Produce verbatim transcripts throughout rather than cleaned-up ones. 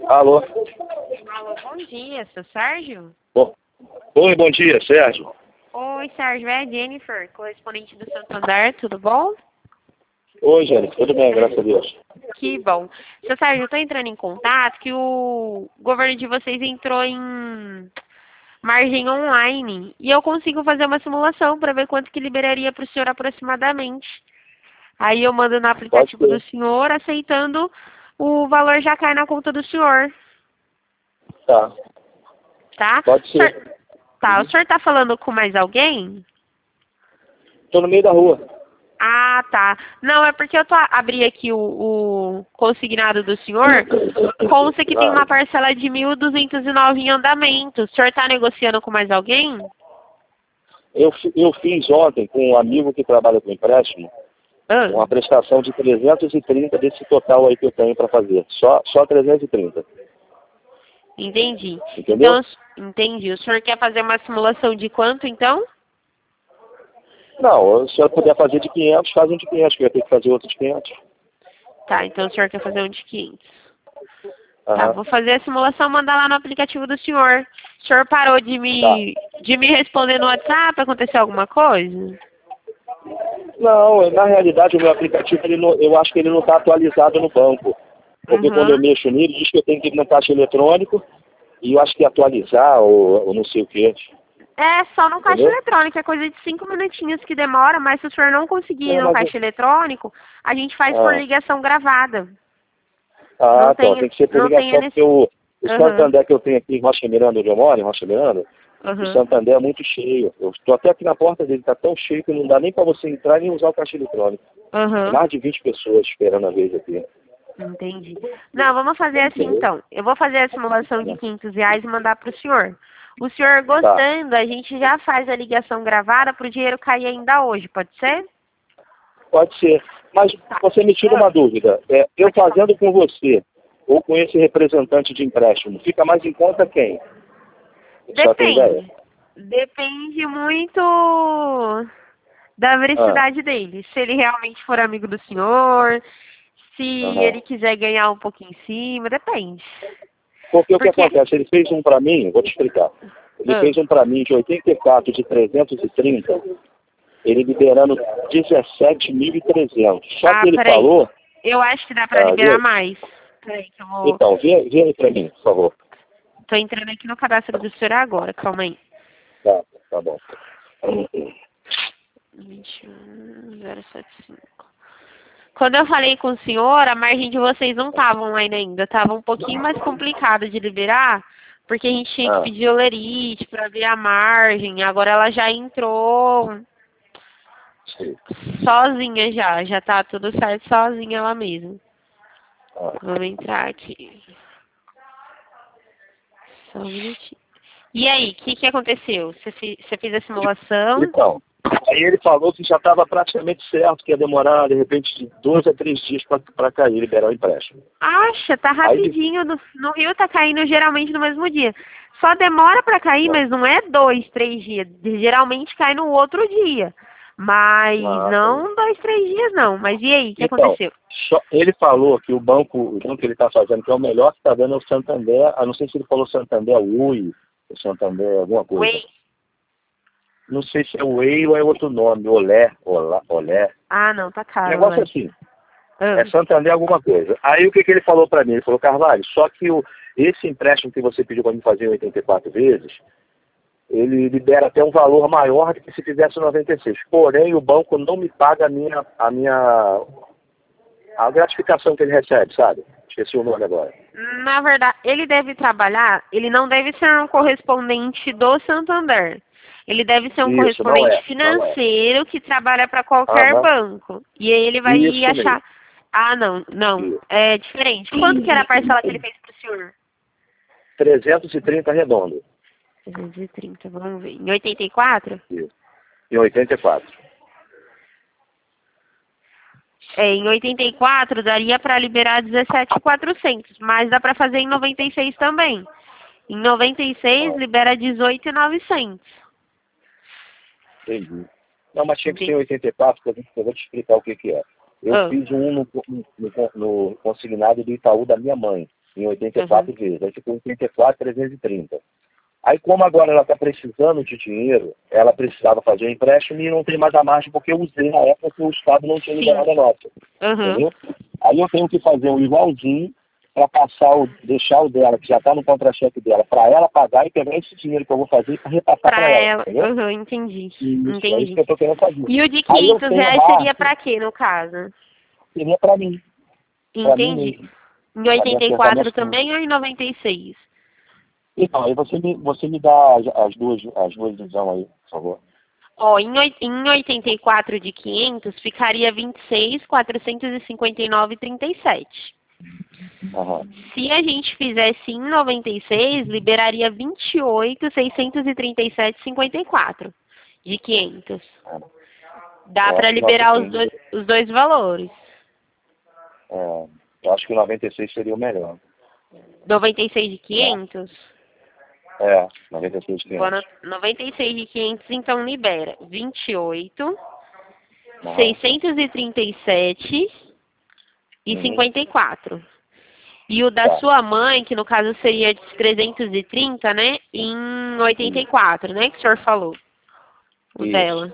Alô? Alô, bom dia, seu Sérgio? Bom, oi, bom dia, Sérgio. Oi, Sérgio, é a Jennifer, correspondente do Santander, tudo bom? Oi, Jennifer, tudo bem, graças a Deus. Que bom. Seu Sérgio, eu estou entrando em contato que o governo de vocês entrou em margem online e eu consigo fazer uma simulação para ver quanto que liberaria para o senhor aproximadamente. Aí eu mando no aplicativo do senhor, aceitando, o valor já cai na conta do senhor. Tá. Tá? Pode ser. Senhor, tá, o senhor está falando com mais alguém? Tô no meio da rua. Ah, tá. Não, é porque eu tô abri aqui o, o consignado do senhor, consta que tem uma parcela de mil duzentos e nove em andamento. O senhor está negociando com mais alguém? Eu, fi- eu fiz ontem com um amigo que trabalha com empréstimo, Ah, uma prestação de trezentos e trinta desse total aí que eu tenho para fazer. Só, só trezentos e trinta. entendi. Entendeu? Então, entendi. O senhor quer fazer uma simulação de quanto, então? Não, se eu puder fazer de quinhentos, faz um de quinhentos, que eu ia ter que fazer outro de quinhentos. Tá, então o senhor quer fazer um de quinhentos. Tá, Aham. vou fazer a simulação, mandar lá no aplicativo do senhor. O senhor parou de me, de me responder no WhatsApp? Aconteceu alguma coisa? Não, na realidade o meu aplicativo, ele não- eu acho que ele não está atualizado no banco. Porque quando eu Uhum. mexo nele, diz que eu tenho que ir no caixa eletrônico e eu acho que atualizar ou, ou não sei o quê. É só no caixa Entendeu? eletrônico, é coisa de cinco minutinhos que demora, mas se o senhor não conseguir ir Não, no mas caixa eu- eletrônico, a gente faz por Ah, ligação gravada. ah Não então, tem, tem que ser por não tem a ligação, porque nesse... o, o Aham, Santander que eu tenho aqui em Rocha Miranda, onde eu moro, em Rocha Miranda, o aham, Santander é muito cheio. Eu estou até aqui na porta dele, está tão cheio que não dá nem para você entrar nem usar o caixa eletrônico. Tem aham, mais de vinte pessoas esperando a vez aqui. entendi. Não, vamos fazer assim Entendeu? então. Eu vou fazer a simulação de quinhentos reais e mandar para o senhor. O senhor Tá, gostando, a gente já faz a ligação gravada para o dinheiro cair ainda hoje, pode ser? pode ser. Mas você me tira uma dúvida. É, eu Pode falar. fazendo com você ou com esse representante de empréstimo, fica mais em conta quem? Só tem ideia? Depende. Depende muito da Ah, veracidade dele. Se ele realmente for amigo do senhor, se aham. ele quiser ganhar um pouco em cima, depende. Porque o que Porque. acontece? Ele fez um para mim, vou te explicar. Ele Ah, fez um para mim de oitenta e quatro de trezentos e trinta, ele liberando dezessete mil e trezentos. Só ah, que ele peraí. falou, Eu acho que dá pra ah, liberar viu? mais. Peraí, que eu vou. Então, vê, vê aí para mim, por favor. Tô entrando aqui no cadastro do senhor agora, calma aí. Tá, tá bom. vinte e um zero sete cinco. Quando eu falei com o senhor, a margem de vocês não estavam online ainda. Tava um pouquinho mais complicado de liberar, porque a gente tinha que Ah, pedir o lerite para abrir a margem. Agora ela já entrou sim. sozinha já. Já tá tudo certo sozinha ela mesma. Ah. Vamos entrar aqui. Só um minutinho. E aí, o que, que aconteceu? Você fe- você fez a simulação? Então, aí ele falou que já estava praticamente certo, que ia demorar, de repente, de dois a três dias para cair, liberar o empréstimo. Acha, tá Aí ele... rapidinho. No, no Rio tá caindo geralmente no mesmo dia. Só demora pra cair, Não, mas não é dois, três dias. Geralmente cai no outro dia. Mas não, não dois, três dias não. Mas e aí, o que então, aconteceu? só- ele falou que o banco, o banco que ele está fazendo, que é o melhor que está dando é o Santander, a não sei se ele falou Santander U I, o Santander alguma coisa. Wait. Não sei se é o E I ou é outro nome, Olé, Olá, Olé. Ah, não, tá O caro, negócio é né? assim, Ah, é Santander alguma coisa. Aí o que, que ele falou para mim? Ele falou, Carvalho, só que o, esse empréstimo que você pediu para mim fazer em oitenta e quatro vezes, ele libera até um valor maior do que se fizesse noventa e seis. Porém, o banco não me paga a minha, a minha a gratificação que ele recebe, sabe? Esqueci o nome agora. na verdade, ele deve trabalhar, ele não deve ser um correspondente do Santander. Ele deve ser um Isso, não correspondente é, não é. financeiro que trabalha para qualquer Aham, banco. E aí ele vai isso mesmo. achar. Ah, não, não. Isso. É diferente. Quanto que era a parcela que ele fez pro senhor? trezentos e trinta redondo. trezentos e trinta, vamos ver. Em oitenta e quatro? Isso. Em oitenta e quatro. É, em oitenta e quatro daria para liberar dezessete mil e quatrocentos, mas dá para fazer em noventa e seis também. Em noventa e seis Ah, libera dezoito mil e novecentos. entendi. Não, mas tinha que ser em Entendi. oitenta e quatro, porque eu vou te explicar o que, que é. Eu Ah, fiz um no, no, no consignado do Itaú da minha mãe. em oitenta e quatro uhum. vezes. Aí ficou oitenta e quatro, trezentos e trinta. Aí, como agora ela está precisando de dinheiro, ela precisava fazer um empréstimo e não tem mais a margem porque eu usei na época que o Estado não tinha liberado a nota. Uhum. Entendeu? Aí eu tenho que fazer um igualzinho para passar o, deixar o dela, que já está no contra-cheque dela, para ela pagar e pegar esse dinheiro que eu vou fazer para repassar para ela. ela. Uhum, entendi. Isso, entendi. é isso que eu estou querendo fazer. E o de quinhentos reais seria para quê, no caso? Seria para mim. Entendi. Pra mim em oitenta e quatro também ou em noventa e seis? Então, aí você me, você me dá as, as duas as duas visões aí, por favor. Ó, em, em oitenta e quatro de quinhentos ficaria vinte e seis, quatrocentos e cinquenta e nove e trinta e sete. Uhum. Se a gente fizesse em noventa e seis, liberaria vinte e oito, seiscentos e trinta e sete e cinquenta e quatro de quinhentos. Dá É, para liberar nossa, os dois, os dois valores. É, eu acho que o noventa e seis seria o melhor. noventa e seis de quinhentos? É, noventa e seis de quinhentos. noventa e seis de quinhentos, então libera vinte e oito, Uhum. seiscentos e trinta e sete e uhum. cinquenta e quatro. E o da Tá. sua mãe, que no caso seria de trezentos e trinta, né? Em oitenta e quatro, né? Que o senhor falou. O Isso. dela.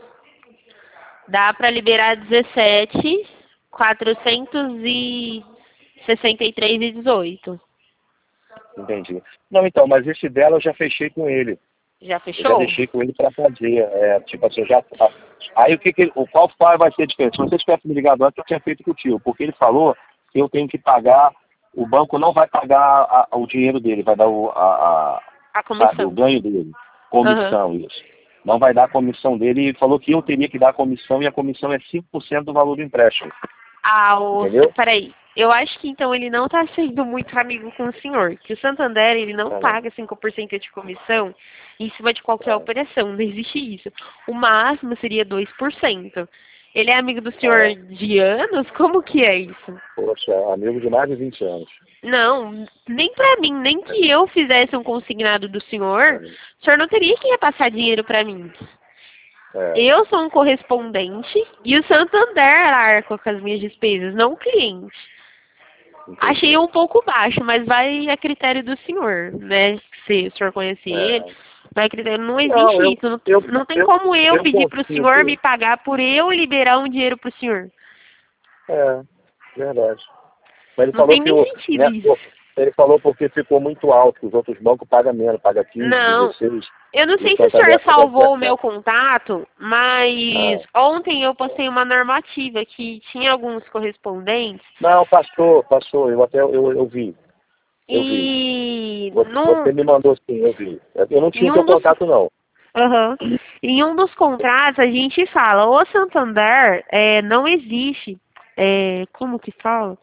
Dá para liberar dezessete, quatrocentos e sessenta e três e dezoito. Entendi. Não, então, mas esse dela eu já fechei com ele. Já fechou? Eu já deixei com ele para fazer. É, tipo assim, eu já. Aí o que, que o qual vai ser a diferença? Se você tivesse me ligado antes, eu tinha feito contigo, porque ele falou que eu tenho que pagar, o banco não vai pagar a, a, o dinheiro dele, vai dar o, a, a, a comissão. Sabe, o ganho dele. Comissão, uhum. Isso. Não vai dar a comissão dele e falou que eu teria que dar a comissão e a comissão é cinco por cento do valor do empréstimo. Ah, o... Entendeu? Peraí. Eu acho que então ele não está sendo muito amigo com o senhor. Que o Santander, ele não é. paga cinco por cento de comissão em cima de qualquer é. operação. Não existe isso. O máximo seria dois por cento. Ele é amigo do senhor é. de anos? Como que é isso? Poxa, amigo de mais de vinte anos. Não, nem pra mim, nem que eu fizesse um consignado do senhor, é. o senhor não teria que repassar dinheiro pra mim. É. Eu sou um correspondente e o Santander arca com as minhas despesas, não o cliente. Entendi. Achei um pouco baixo, mas vai a critério do senhor, né? Se o senhor conhece é. ele, vai a critério. Não existe não, eu, isso. Não, eu, não tem eu, como eu, eu pedir para o senhor me pagar por eu liberar um dinheiro para o senhor. É, verdade. Mas ele não falou tem que nem o, sentido né, isso. Ele falou porque ficou muito alto, que os outros bancos pagam menos, pagam quinze, não, dezesseis. Eu não sei se o senhor salvou o meu contato, mas ah. ontem eu postei uma normativa que tinha alguns correspondentes. Não, passou, passou, eu até eu, eu vi. Eu e vi. Você, no... você me mandou sim, eu vi. Eu não tinha um seu dos... contato, não. Uhum. Em um dos contratos a gente fala, o Santander é, não existe, é, como que fala?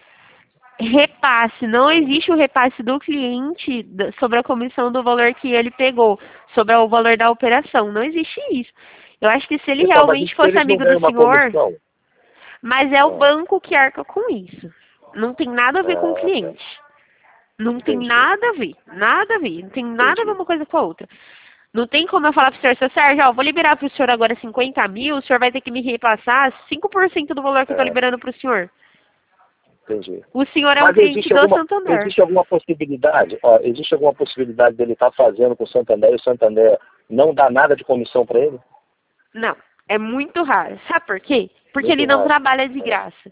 Repasse, não existe o repasse do cliente sobre a comissão do valor que ele pegou, sobre o valor da operação, não existe isso. Eu acho que se ele então, realmente fosse amigo do senhor, comissão. mas é o ah. banco que arca com isso, não tem nada a ver ah, com o cliente, não entendi. Tem nada a ver, nada a ver, não tem nada entendi. A ver uma coisa com a outra. Não tem como eu falar pro senhor, seu Sérgio, ó, vou liberar pro senhor agora cinquenta mil, o senhor vai ter que me repassar cinco por cento do valor que é. eu tô liberando pro senhor. Entendi. O senhor é Mas um cliente do alguma, Santander. Existe alguma possibilidade, ó, existe alguma possibilidade dele estar tá fazendo com o Santander e o Santander não dá nada de comissão para ele? Não, é muito raro. Sabe por quê? Porque muito ele não raro. trabalha de graça.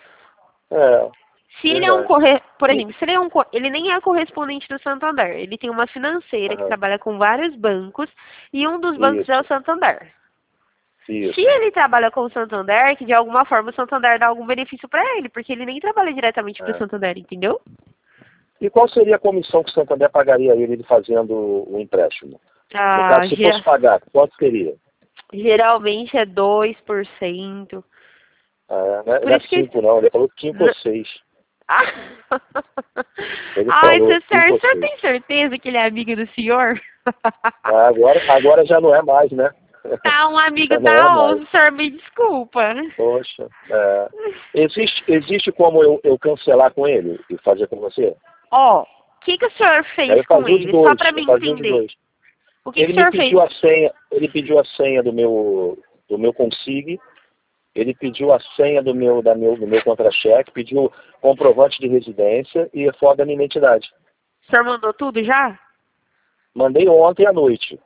É. Se ele é um corre... Por exemplo, se ele é um cor... ele nem é correspondente do Santander, ele tem uma financeira uhum. que trabalha com vários bancos e um dos bancos Isso. é o Santander. Isso. Se ele trabalha com o Santander, que de alguma forma o Santander dá algum benefício para ele, porque ele nem trabalha diretamente para o é. Santander, entendeu? E qual seria a comissão que o Santander pagaria a ele fazendo o empréstimo? Ah, no caso, se ger... fosse pagar, quanto seria? Geralmente é dois por cento. Ah, não é, não é cinco que... não, ele falou cinco não... ou seis. Ah. Ai, seu Sérgio, o senhor tem certeza que ele é amigo do senhor? Ah, agora, agora já não é mais, né? Tá um amigo da onça, o senhor me desculpa. Poxa, é. existe, existe como eu, eu cancelar com ele e fazer com você? Ó, o que, que o senhor fez com ele? Dois, só pra mim entender. O que, ele que o senhor me pediu fez? A senha, ele pediu a senha do meu, do meu Consig Ele pediu a senha do meu, da meu, do meu contra-cheque, pediu comprovante de residência e foto da minha identidade. O senhor mandou tudo já? Mandei ontem à noite.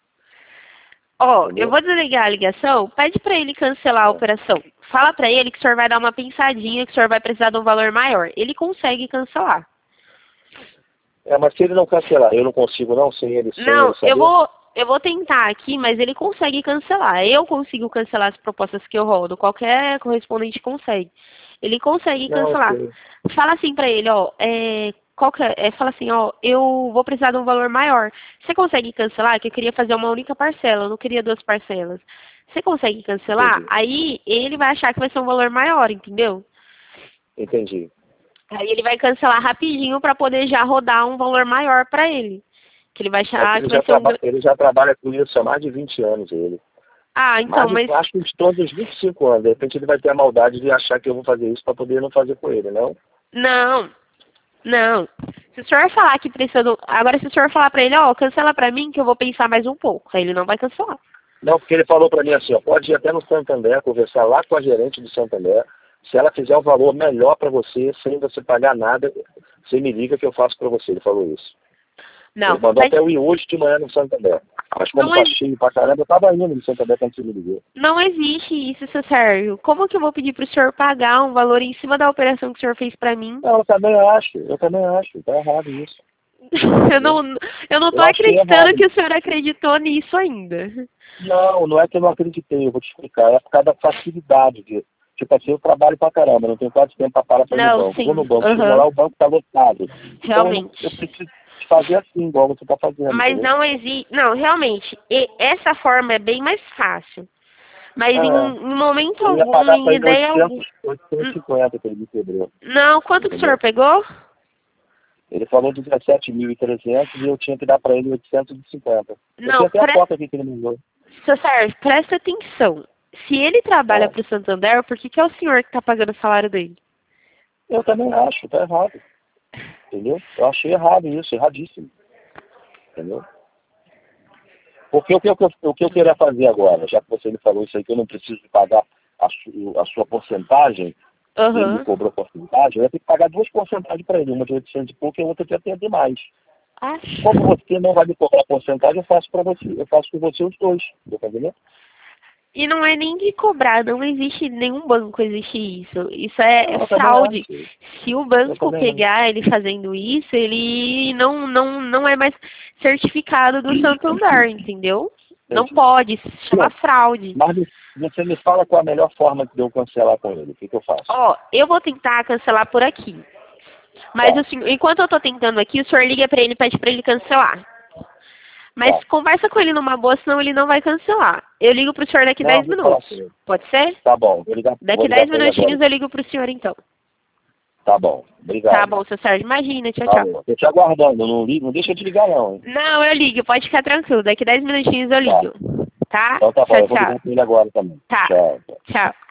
Ó, Entendeu? eu vou desligar a ligação, pede pra ele cancelar a operação. Fala pra ele que o senhor vai dar uma pensadinha, que o senhor vai precisar de um valor maior. Ele consegue cancelar. É, mas se ele não cancelar, eu não consigo não, sem ele, sem Não, ele saber? eu vou, eu vou tentar aqui, mas ele consegue cancelar. Eu consigo cancelar as propostas que eu rodo. Qualquer correspondente consegue. Ele consegue Não, cancelar. ok. Fala assim pra ele, ó, é, qual que é, é, fala assim, ó, eu vou precisar de um valor maior. Você consegue cancelar? Que eu queria fazer uma única parcela, eu não queria duas parcelas. Você consegue cancelar? Entendi. Aí ele vai achar que vai ser um valor maior, entendeu? Entendi. Aí ele vai cancelar rapidinho pra poder já rodar um valor maior pra ele. Que ele vai É que achar ele, que já vai ser um... traba- ele já trabalha com isso há mais de vinte anos, ele. Ah, então, Mais de, mas... acho que uns todos uns vinte e cinco anos. De repente ele vai ter a maldade de achar que eu vou fazer isso para poder não fazer com ele, não? Não, não. Se o senhor falar que precisa do... Agora, se o senhor falar pra ele, ó, cancela pra mim que eu vou pensar mais um pouco. Aí ele não vai cancelar. Não, porque ele falou para mim assim, ó, pode ir até no Santander, conversar lá com a gerente do Santander. Se ela fizer um valor melhor para você, sem você pagar nada, você me liga que eu faço para você. Ele falou isso. Não, Ele mandou mas até eu ir hoje de manhã no Santander. Mas como não, tá ex- cheio pra caramba, eu tava indo no Santander quando você me ligou. não existe isso, seu Sérgio. Como que eu vou pedir pro senhor pagar um valor em cima da operação que o senhor fez pra mim? Não, eu também acho, eu também acho. Tá errado isso. Eu não, eu não tô Eu achei acreditando errado. que o senhor acreditou nisso ainda. Não, não é que eu não acreditei, eu vou te explicar. É por causa da facilidade de, tipo assim, eu trabalho pra caramba, não tenho quase tempo pra parar pra ir no Não, banco. sim, Vou no banco, chego aham. lá, o banco tá lotado. Então eu, não- Realmente. eu preciso fazer assim, igual você tá fazendo. Mas entendeu? não existe. Não, realmente, e- essa forma é bem mais fácil. Mas em, Ah, em momento eu ia algum, pagar pra em ele ideia alguma. oitocentos, oitocentos e cinquenta que ele me quebrou. Não, quanto que o senhor Entendeu? pegou? Ele falou dezessete mil e trezentos e eu tinha que dar pra ele oitocentos e cinquenta. Eu Não, tenho até a pre... foto aqui que ele me mandou. seu Sérgio, presta atenção. Se ele trabalha Ó, para o Santander, por que, que é o senhor que está pagando o salário dele? eu também acho, tá errado. Entendeu? Eu achei errado isso, erradíssimo. Entendeu? Porque o que, eu, o que eu queria fazer agora, já que você me falou isso aí, que eu não preciso pagar a, su, a sua porcentagem, ele me Aham. cobrou porcentagem, eu ia ter que pagar duas porcentagens para ele, uma de oitocentos e pouco e a outra de até demais. Acho. Como você não vai me cobrar porcentagem, eu faço para você, eu faço com você os dois, tá entendendo? E não é nem de cobrar, não existe nenhum banco existe isso. Isso é Não, eu também fraude. acho. Se o Eu banco também acho. pegar ele fazendo isso, ele não, não, não é mais certificado do Santander, entendeu? Não Entendi. pode, se chama fraude. Mas me- você me fala qual a melhor forma de eu cancelar com ele, o que, que eu faço? Ó, eu vou tentar cancelar por aqui. Mas Tá. assim, enquanto eu tô tentando aqui, o senhor liga pra ele e pede pra ele cancelar. Mas Tá. conversa com ele numa boa, senão ele não vai cancelar. Eu ligo pro senhor daqui Não, dez vou falar minutos. com ele. Pode ser? Tá bom, vou ligar, vou Daqui ligar dez pra ele minutinhos agora. eu ligo pro senhor então. Tá bom, obrigado. Tá bom, seu Sérgio. Imagina, tchau, Tá tchau. bom. Tô te aguardando, não, ligo, não deixa de ligar não, hein? Não, eu ligo, pode ficar tranquilo. Daqui dez minutinhos eu ligo. Tá? Então tá bom, Tchau, eu vou tchau. ligar pra ele agora também. Tá. Tchau, tchau. Tchau.